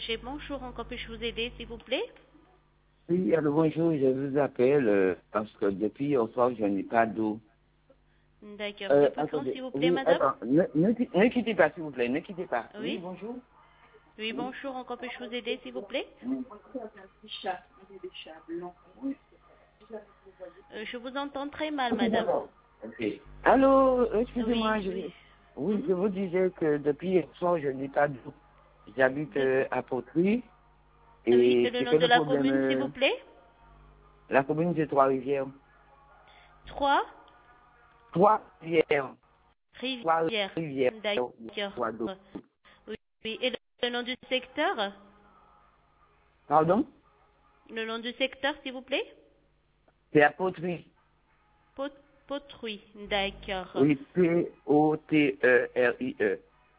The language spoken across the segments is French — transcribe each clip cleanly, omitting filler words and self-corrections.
J'ai bonjour, encore puis-je vous aider, s'il vous plaît? Oui, alors bonjour, je vous appelle parce que depuis hier soir, je n'ai pas d'eau. D'accord. Depuis quand, Attendez, s'il vous plaît, oui, madame? attends, ne quittez pas, s'il vous plaît, ne quittez pas. Oui, Oui. bonjour. Oui, bonjour, encore puis-je vous aider, s'il vous plaît? Je vous entends très mal, madame. Ok. Allô, Oui, excusez-moi, oui. oui, je vous disais que depuis hier soir, je n'ai pas d'eau. J'habite De- à Potry Oui, et le c'est nom que de le la problème, commune, s'il vous plaît? la commune de Trois-Rivières. 3 Trois-Rivières. Rivières. Trois-Rivières. D'accord. Trois-d'eau. Oui, oui. Et le nom du secteur? Pardon? Le nom du secteur, s'il vous plaît? C'est à Potry. Pot Potruy. D'accord. Oui, Potrie.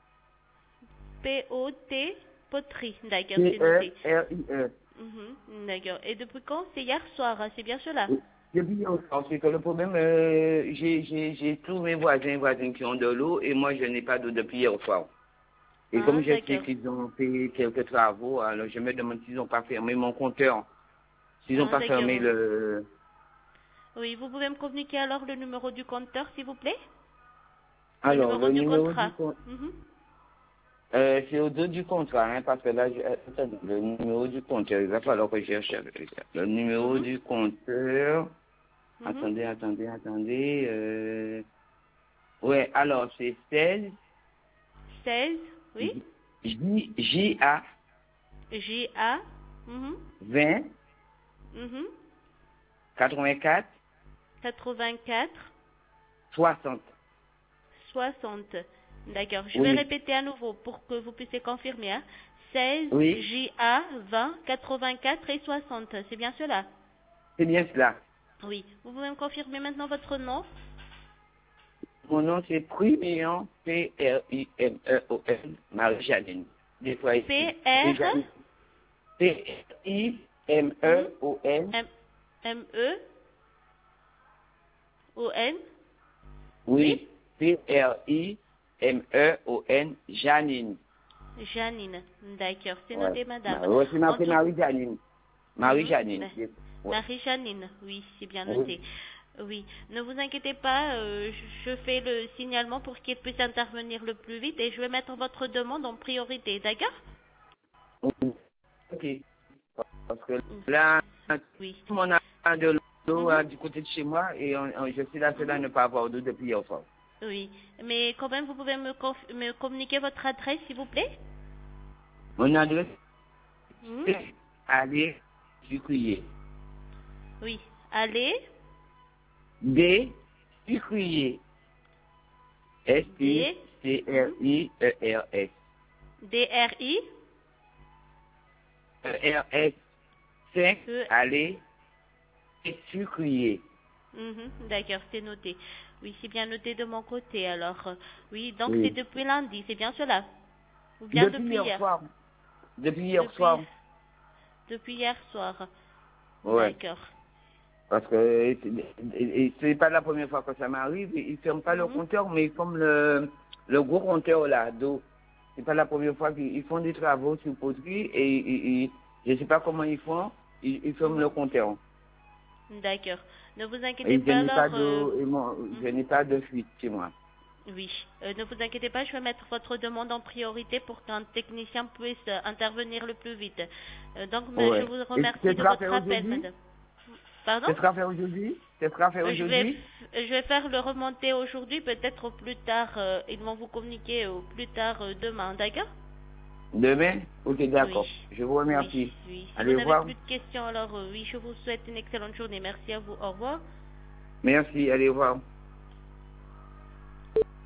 P-O-T, Poterie. D'accord, c'est noté. P-E-R-I-E. D'accord. Et depuis quand? C'est hier soir, hein, c'est bien cela? Depuis hier soir, c'est que le problème, j'ai tous mes voisins qui ont de l'eau et moi je n'ai pas d'eau depuis hier soir. Et Ah, comme je sais d'accord. qu'ils ont fait quelques travaux, alors je me demande s'ils n'ont pas fermé mon compteur, s'ils n'ont Ah, pas fermé d'accord. le... Oui, vous pouvez me communiquer alors le numéro du compteur, s'il vous plaît? Le Alors, numéro le du numéro du contrat. compte, Mhm. c'est au dos du contrat, hein, parce que là, attendez, le numéro du compteur, il va falloir que je cherche le numéro Mhm. du compteur. Mhm. Attendez. Ouais, alors c'est 16 16, oui. JA J-A. Mhm. 20 Mhm. 84 84 60. 60. D'accord. Je vais Oui, répéter à nouveau pour que vous puissiez confirmer, hein. 16 oui, J-A 20 84 et 60. C'est bien cela? c'est bien cela. Oui. Vous pouvez me confirmer maintenant votre nom? Mon nom c'est Primion, Primeon, Marie-Janine. Des fois ici. P-R. Mhm. Primeon, M-E-O-N. Oui. oui, Primeon, Janine. Janine. D'accord. C'est Ouais. noté, madame. C'est En marqué tout... Marie-Janine. Mhm. Marie-Janine. Ouais. Marie-Janine. Oui, c'est bien Oui. noté. Oui. Ne vous inquiétez pas. Je fais le signalement pour qu'il puisse intervenir le plus vite et je vais mettre votre demande en priorité. D'accord? Ok. Parce que là, tout Oui. le monde a de l'eau Mhm. du côté de chez moi et je suis la seule à ne pas avoir d'eau depuis hier soir. Oui. Mais quand même, vous pouvez me communiquer votre adresse, s'il vous plaît? Mon adresse, Mhm. c'est aller Sucrier. Oui. Allez. D. Sucrier. D. Mhm. S-T-C-R-I-E-R-S. D-R-I. E-R-S. 5. E. Aller Sucrier. D'accord, c'est noté. Oui, c'est bien noté de mon côté. Alors, oui, donc c'est Oui. depuis lundi, c'est bien cela? Ou bien Depuis depuis hier hier? soir. Depuis hier Depuis, soir. depuis hier soir. Ouais. D'accord. Parce que c'est pas la première fois que ça m'arrive. Ils ferment pas le Mhm. compteur, mais ils ferment le gros compteur là, d'eau. C'est pas la première fois qu'ils font des travaux sur poterie et je sais pas comment ils font. Ils ferment le Mhm. compteur. D'accord. Ne vous inquiétez Et je pas n'ai pas alors. d'eau et je Mhm. n'ai pas de fuite chez moi. Oui. Ne vous inquiétez pas, je vais mettre votre demande en priorité pour qu'un technicien puisse intervenir le plus vite. Donc, je Ouais. vous Et ce remercie de sera fait votre appel, aujourd'hui? madame. Pardon? Ce sera fait aujourd'hui? Ce sera fait aujourd'hui? Je vais faire le remonter aujourd'hui, peut-être au plus tard. Ils vont vous communiquer au plus tard demain, d'accord? Demain? Ok, Oui, d'accord. Je vous oui, remercie. oui. Si vous Allez n'avez voir. plus de questions, alors oui, je vous souhaite une excellente journée. Merci à vous. Au revoir. Merci, allez voir.